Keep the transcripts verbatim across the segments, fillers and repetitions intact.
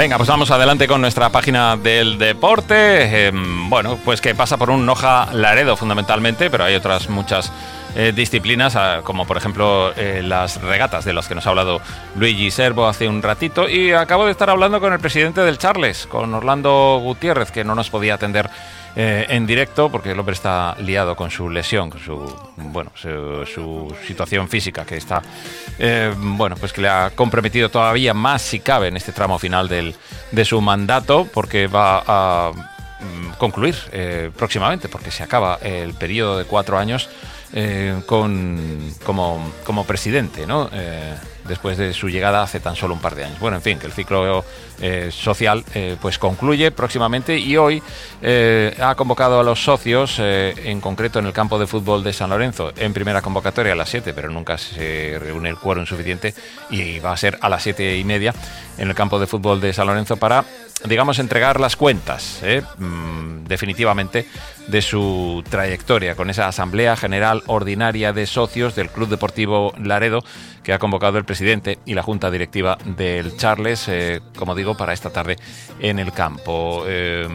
Venga, pues vamos adelante con nuestra página del deporte. Eh, bueno, pues que pasa por un Noja Laredo fundamentalmente, pero hay otras muchas eh, disciplinas, como por ejemplo eh, las regatas de las que nos ha hablado Luigi Servo hace un ratito. Y acabo de estar hablando con el presidente del Charles, con Orlando Gutiérrez, que no nos podía atender Eh, en directo porque el hombre está liado con su lesión, con su bueno su, su situación física que está eh, bueno pues que le ha comprometido todavía más si cabe en este tramo final del, de su mandato, porque va a mm, concluir eh, próximamente, porque se acaba el periodo de cuatro años eh, con como, como presidente, ¿no? Eh, después de su llegada hace tan solo un par de años. Bueno, en fin, que el ciclo eh, social eh, pues concluye próximamente, y hoy eh, ha convocado a los socios, eh, en concreto en el campo de fútbol de San Lorenzo, en primera convocatoria a las siete, pero nunca se reúne el quórum suficiente, y va a ser a las siete y media en el campo de fútbol de San Lorenzo para, digamos, entregar las cuentas eh, mmm, definitivamente de su trayectoria con esa Asamblea General Ordinaria de Socios del Club Deportivo Laredo que ha convocado el presidente y la Junta Directiva del Charles, eh, como digo, para esta tarde en el campo. Eh,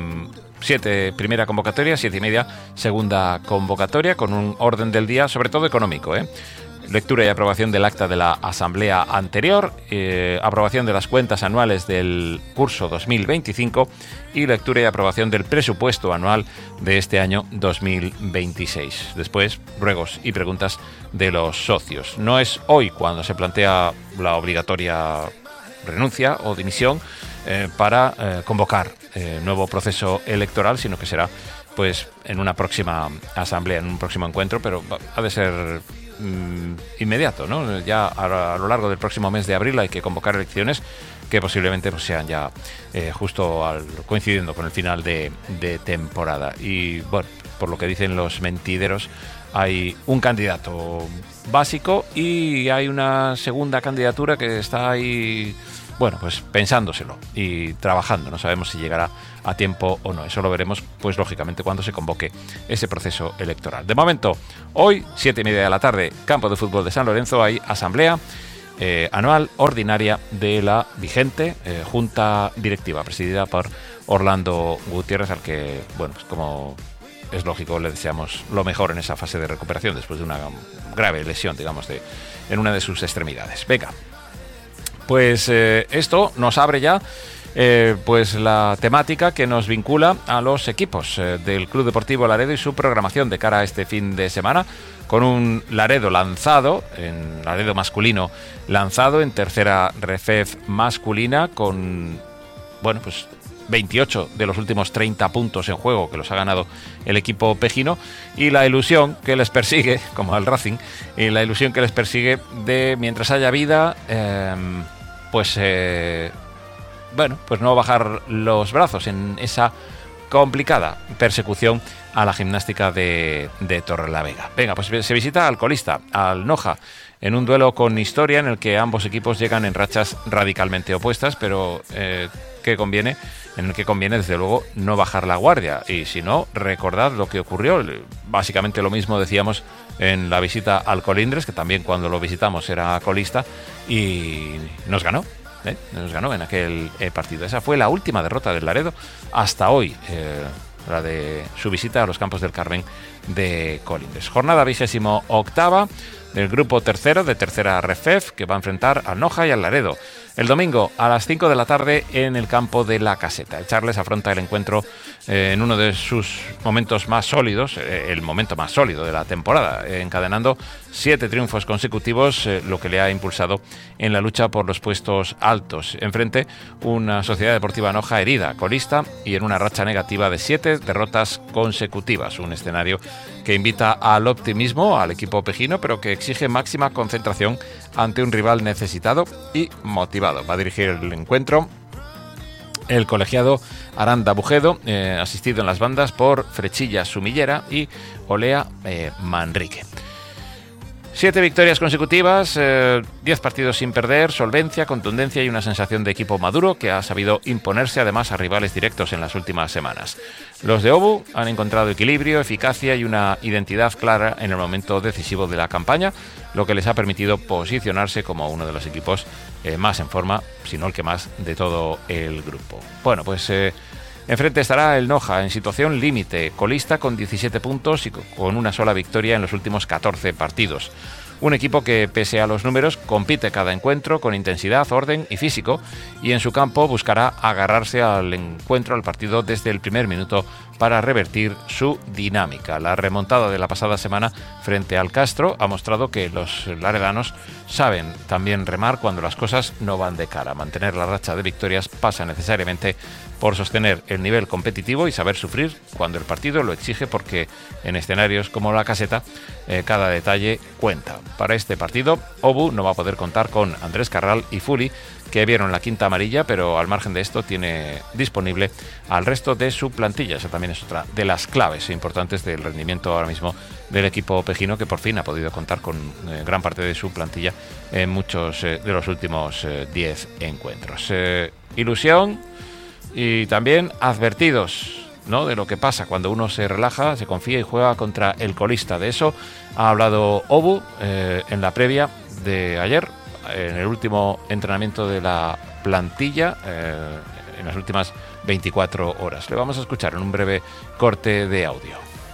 siete primera convocatoria, siete y media segunda convocatoria, con un orden del día sobre todo económico, ¿eh? Lectura y aprobación del acta de la asamblea anterior, eh, aprobación de las cuentas anuales del curso dos mil veinticinco y lectura y aprobación del presupuesto anual de este año dos mil veintiséis. Después, ruegos y preguntas de los socios. No es hoy cuando se plantea la obligatoria renuncia o dimisión eh, para eh, convocar eh, nuevo proceso electoral, sino que será pues en una próxima asamblea, en un próximo encuentro, pero ha de ser inmediato, ¿no? Ya a, a lo largo del próximo mes de abril hay que convocar elecciones que posiblemente pues, sean ya eh, justo al, coincidiendo con el final de, de temporada. Y bueno, por lo que dicen los mentideros, hay un candidato básico y hay una segunda candidatura que está ahí, bueno, pues pensándoselo y trabajando. No sabemos si llegará a tiempo o no. Eso lo veremos, pues lógicamente, cuando se convoque ese proceso electoral. De momento, hoy, siete y media de la tarde, campo de fútbol de San Lorenzo, hay asamblea eh, anual ordinaria de la vigente eh, Junta Directiva, presidida por Orlando Gutiérrez, al que, bueno, pues como es lógico, le deseamos lo mejor en esa fase de recuperación después de una grave lesión, digamos, de, en una de sus extremidades. Venga. Pues eh, esto nos abre ya eh, pues la temática que nos vincula a los equipos eh, del Club Deportivo Laredo y su programación de cara a este fin de semana, con un Laredo lanzado, en Laredo masculino lanzado en tercera Refef masculina, con, bueno, pues veintiocho de los últimos treinta puntos en juego que los ha ganado el equipo pejino, y la ilusión que les persigue, como al Racing, y la ilusión que les persigue de, mientras haya vida, eh, pues eh, bueno, pues no bajar los brazos en esa complicada persecución a la gimnástica de, de Torrelavega. Venga, pues se visita al colista, al Noja, en un duelo con historia en el que ambos equipos llegan en rachas radicalmente opuestas, pero eh, que conviene, en el que conviene desde luego no bajar la guardia. Y si no, recordad lo que ocurrió, básicamente lo mismo decíamos en la visita al Colindres, que también cuando lo visitamos era colista y nos ganó. ¿eh? Nos ganó en aquel eh, partido. Esa fue la última derrota del Laredo hasta hoy, eh, la de su visita a los Campos del Carmen de Colindres. Jornada vigésimo octava del grupo tercero de tercera Refef, que va a enfrentar al Noja y al Laredo el domingo a las cinco de la tarde en el campo de la Caseta. El Charles afronta el encuentro eh, en uno de sus momentos más sólidos, eh, el momento más sólido de la temporada, eh, encadenando siete triunfos consecutivos, eh, lo que le ha impulsado en la lucha por los puestos altos. Enfrente, una Sociedad Deportiva Noja herida, colista, y en una racha negativa de siete derrotas consecutivas. Un escenario que invita al optimismo al equipo pejino, pero que exige máxima concentración ante un rival necesitado y motivado. Va a dirigir el encuentro el colegiado Aranda Bujedo, eh, asistido en las bandas por Frechilla Sumillera y Olea eh, Manrique. Siete victorias consecutivas, eh, diez partidos sin perder, solvencia, contundencia y una sensación de equipo maduro que ha sabido imponerse además a rivales directos en las últimas semanas. Los de Obu han encontrado equilibrio, eficacia y una identidad clara en el momento decisivo de la campaña, lo que les ha permitido posicionarse como uno de los equipos eh, más en forma, si no el que más, de todo el grupo. Bueno, pues eh, enfrente estará el Noja en situación límite, colista con diecisiete puntos y con una sola victoria en los últimos catorce partidos. Un equipo que, pese a los números, compite cada encuentro con intensidad, orden y físico, y en su campo buscará agarrarse al encuentro, al partido, desde el primer minuto para revertir su dinámica. La remontada de la pasada semana frente al Castro ha mostrado que los laredanos saben también remar cuando las cosas no van de cara. Mantener la racha de victorias pasa necesariamente por sostener el nivel competitivo y saber sufrir cuando el partido lo exige, porque en escenarios como la Caseta eh, cada detalle cuenta. Para este partido, Obu no va a poder contar con Andrés Carral y Fuli, que vieron la quinta amarilla, pero al margen de esto tiene disponible al resto de su plantilla. Esa también es otra de las claves importantes del rendimiento ahora mismo del equipo pejino, que por fin ha podido contar con eh, gran parte de su plantilla en muchos eh, de los últimos diez eh, encuentros. Eh, ilusión y también advertidos, ¿no?, de lo que pasa cuando uno se relaja, se confía y juega contra el colista. De eso ha hablado Obu eh, en la previa de ayer, en el último entrenamiento de la plantilla, eh, en las últimas veinticuatro horas. Le vamos a escuchar en un breve corte de audio.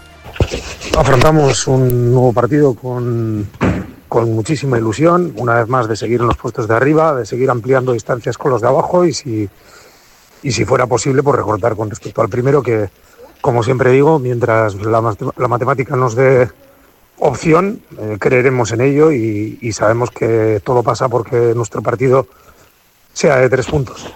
Afrontamos un nuevo partido con, con muchísima ilusión, una vez más, de seguir en los puestos de arriba, de seguir ampliando distancias con los de abajo y si, y si fuera posible, pues recortar con respecto al primero, que, como siempre digo, mientras la, la matemática nos dé opción, eh, creeremos en ello y, y sabemos que todo pasa porque nuestro partido sea de tres puntos.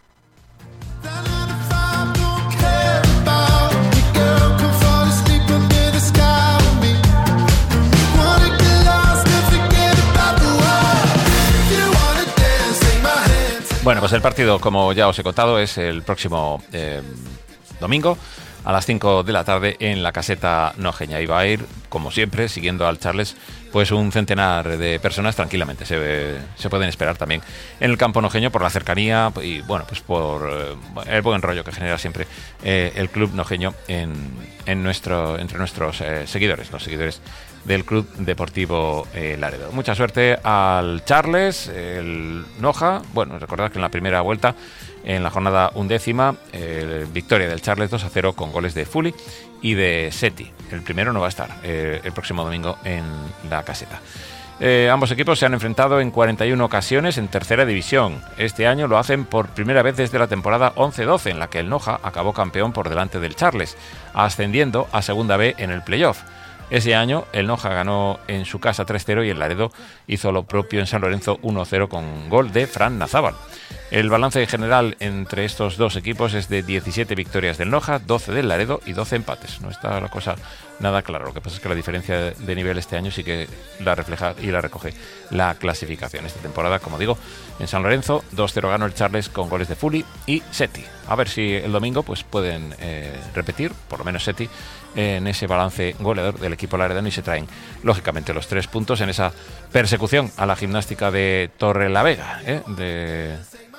Bueno, pues el partido, como ya os he contado, es el próximo eh, domingo a las cinco de la tarde en la Caseta Nojeña. Y va a ir, como siempre, siguiendo al Charles, pues un centenar de personas tranquilamente. Se, se pueden esperar también en el campo nojeño por la cercanía y, bueno, pues por eh, el buen rollo que genera siempre eh, el club nojeño en, en nuestro, entre nuestros eh, seguidores, los seguidores del Club Deportivo eh, Laredo. Mucha suerte al Charles, el Noja. Bueno, recordad que en la primera vuelta, en la jornada undécima, eh, victoria del Charles dos a cero con goles de Fuli y de Seti. El primero no va a estar eh, el próximo domingo en la Caseta. Eh, ambos equipos se han enfrentado en cuarenta y una ocasiones en tercera división. Este año lo hacen por primera vez desde la temporada once doce, en la que el Noja acabó campeón por delante del Charles, ascendiendo a Segunda B en el playoff. Ese año el Noja ganó en su casa tres cero y el Laredo hizo lo propio en San Lorenzo uno cero con gol de Fran Nazábal. El balance general entre estos dos equipos es de diecisiete victorias del Noja, doce del Laredo y doce empates. No está la cosa nada clara. Lo que pasa es que la diferencia de nivel este año sí que la refleja y la recoge la clasificación. Esta temporada, como digo, en San Lorenzo dos cero ganó el Charles con goles de Fuli y Seti. A ver si el domingo pues pueden eh, repetir, por lo menos Seti, en ese balance goleador del equipo laredano y se traen, lógicamente, los tres puntos en esa persecución a la Gimnástica de Torrelavega, ¿eh? de,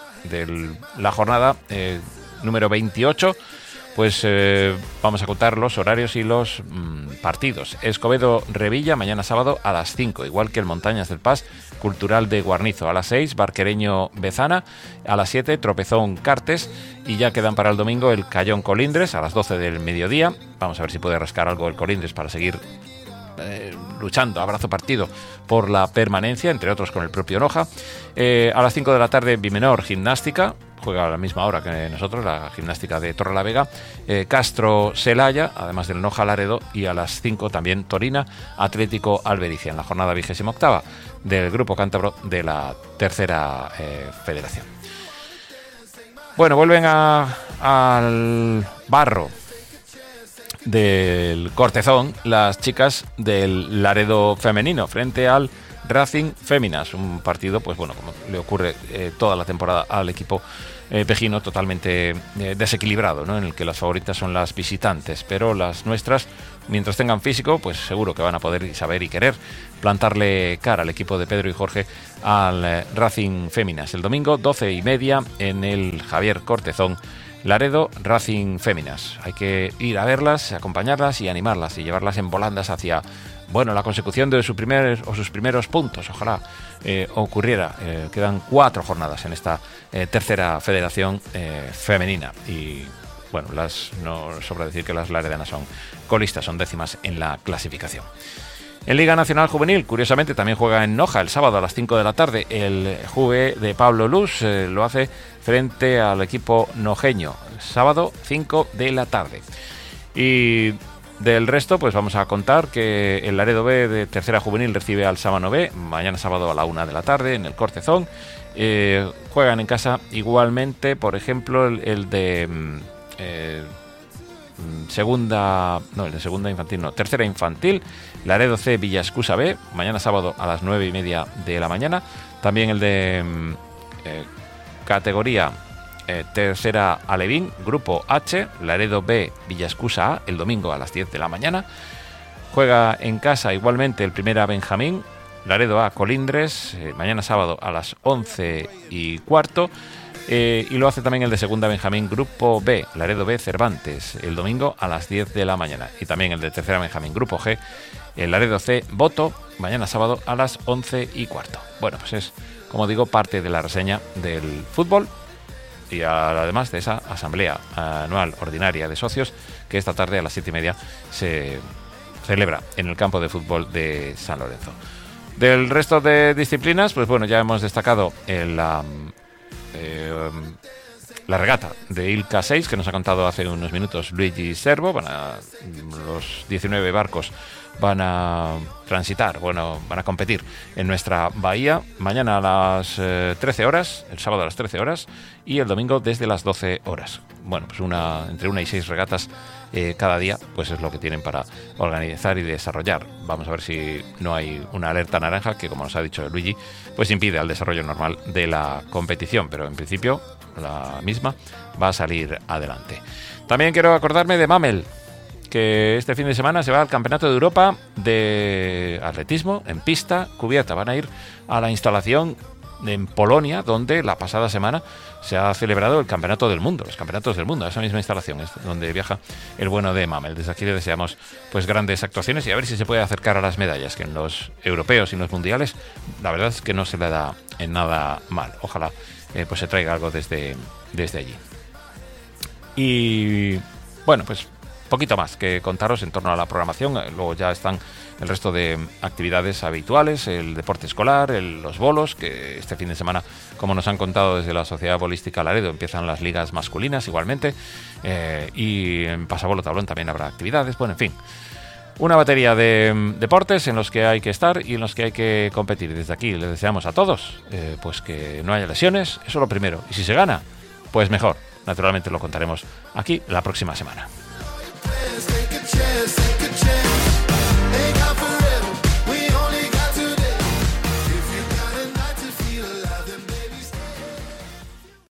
de la jornada eh, número veintiocho. Pues eh, vamos a contar los horarios y los mmm, partidos. Escobedo-Revilla, mañana sábado a las cinco, igual que el Montañas del Paz Cultural de Guarnizo. A las seis, Barquereño-Bezana. A las siete, Tropezón-Cartes. Y ya quedan para el domingo el Cayón-Colindres a las doce del mediodía. Vamos a ver si puede rascar algo el Colindres para seguir eh, luchando, abrazo partido, por la permanencia, entre otros con el propio Noja. Eh, a las cinco de la tarde, Bimenor-Gimnástica. Juega a la misma hora que nosotros, la Gimnástica de Torrelavega. eh, Castro-Celaya, además del Noja Laredo, y a las cinco también Torina, Atlético Albericia, en la jornada vigésima octava del Grupo Cántabro de la Tercera eh, Federación. Bueno, vuelven a, al barro del Cortezón las chicas del Laredo femenino frente al Racing Féminas, un partido, pues bueno, como le ocurre eh, toda la temporada al equipo eh, pejino, totalmente eh, desequilibrado, ¿no?, en el que las favoritas son las visitantes, pero las nuestras mientras tengan físico, pues seguro que van a poder saber y querer plantarle cara al equipo de Pedro y Jorge al eh, Racing Féminas. El domingo, doce y media, en el Javier Cortezón, Laredo, Racing Féminas. Hay que ir a verlas, acompañarlas y animarlas y llevarlas en volandas hacia, bueno, la consecución de su primer, o sus primeros puntos. Ojalá eh, ocurriera. Eh, quedan cuatro jornadas en esta eh, tercera federación eh, femenina y, bueno, las, no sobra decir que las laredanas son colistas, son décimas en la clasificación. En Liga Nacional Juvenil, curiosamente, también juega en Noja el sábado a las cinco de la tarde. El Juve de Pablo Luz eh, lo hace frente al equipo nojeño. Sábado, cinco de la tarde. Y del resto, pues vamos a contar que el Laredo B de Tercera Juvenil recibe al Sámano B, mañana sábado a la una de la tarde en el Cortezón. Eh, juegan en casa igualmente, por ejemplo, el, el de... Eh, segunda no el de segunda infantil no tercera infantil, Laredo C Villascusa B, mañana sábado a las nueve y media de la mañana. También el de eh, categoría eh, tercera Alevín, grupo H, Laredo B Villascusa A, el domingo a las diez de la mañana. Juega en casa igualmente el primera Benjamín, Laredo A Colindres, eh, mañana sábado a las once y cuarto. Eh, y lo hace también el de segunda Benjamín, grupo B, Laredo B Cervantes, el domingo a las diez de la mañana. Y también el de tercera Benjamín, grupo G, el Laredo C Boto, mañana sábado a las once y cuarto. Bueno, pues es, como digo, parte de la reseña del fútbol y además de esa asamblea anual ordinaria de socios que esta tarde a las siete y media se celebra en el campo de fútbol de San Lorenzo. Del resto de disciplinas, pues bueno, ya hemos destacado el... Um, Eh, la regata de Ilka seis, que nos ha contado hace unos minutos Luigi Servo. Van a, los diecinueve barcos van a transitar, bueno, van a competir en nuestra bahía mañana a las eh, trece horas, el sábado a las trece horas y el domingo desde las doce horas. Bueno, pues una entre una y seis regatas eh, cada día, pues es lo que tienen para organizar y desarrollar. Vamos a ver si no hay una alerta naranja que, como nos ha dicho Luigi, pues impide al desarrollo normal de la competición, pero en principio la misma va a salir adelante. También quiero acordarme de Mamel, que este fin de semana se va al Campeonato de Europa de atletismo en pista cubierta. Van a ir a la instalación en Polonia, donde la pasada semana se ha celebrado el Campeonato del Mundo, los Campeonatos del Mundo, esa misma instalación es donde viaja el bueno de Mamel. Desde aquí le deseamos pues grandes actuaciones y a ver si se puede acercar a las medallas, que en los europeos y en los mundiales la verdad es que no se le da en nada mal. Ojalá eh, pues se traiga algo desde, desde allí. Y bueno, pues poquito más que contaros en torno a la programación. Luego ya están el resto de actividades habituales, el deporte escolar, el, los bolos, que este fin de semana, como nos han contado desde la Sociedad Bolística Laredo, empiezan las ligas masculinas igualmente, eh, y en Pasabolo Tablón también habrá actividades. Bueno, en fin, una batería de deportes en los que hay que estar y en los que hay que competir. Desde aquí les deseamos a todos eh, pues que no haya lesiones, eso es lo primero, y si se gana, pues mejor. Naturalmente lo contaremos aquí la próxima semana. Take a chance, take